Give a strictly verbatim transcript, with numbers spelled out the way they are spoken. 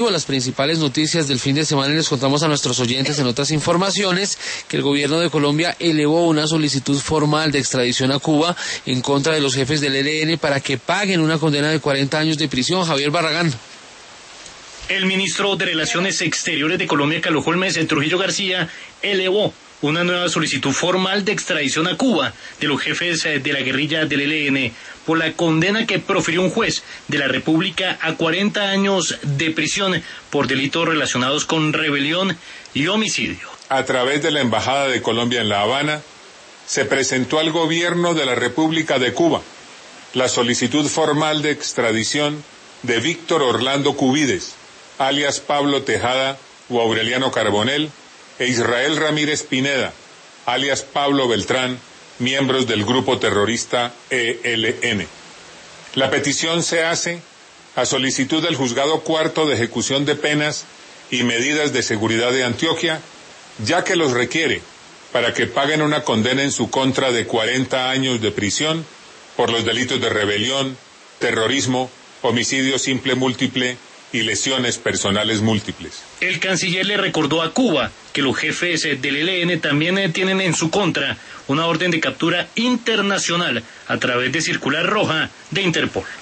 Las principales noticias del fin de semana, y les contamos a nuestros oyentes en otras informaciones que el gobierno de Colombia elevó una solicitud formal de extradición a Cuba en contra de los jefes del E L N para que paguen una condena de cuarenta años de prisión. Javier Barragán. El ministro de Relaciones Exteriores de Colombia, Carlos Holmes Trujillo García, elevó una nueva solicitud formal de extradición a Cuba de los jefes de la guerrilla del E L N por la condena que profirió un juez de la República a cuarenta años de prisión por delitos relacionados con rebelión y homicidio. A través de la Embajada de Colombia en La Habana, se presentó al gobierno de la República de Cuba la solicitud formal de extradición de Víctor Orlando Cubides, alias Pablo Tejada o Aureliano Carbonell, e Israel Ramírez Pineda, alias Pablo Beltrán, miembros del grupo terrorista E L N. La petición se hace a solicitud del Juzgado Cuarto de Ejecución de Penas y Medidas de Seguridad de Antioquia, ya que los requiere para que paguen una condena en su contra de cuarenta años de prisión por los delitos de rebelión, terrorismo, homicidio simple múltiple y lesiones personales múltiples. El canciller le recordó a Cuba que los jefes del E L N también tienen en su contra una orden de captura internacional a través de circular roja de Interpol.